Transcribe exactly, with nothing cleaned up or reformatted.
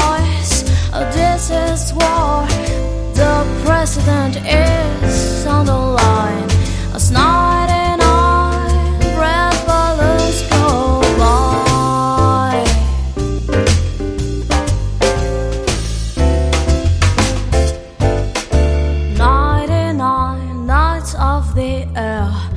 voice. This is war. The president is on the line. A snow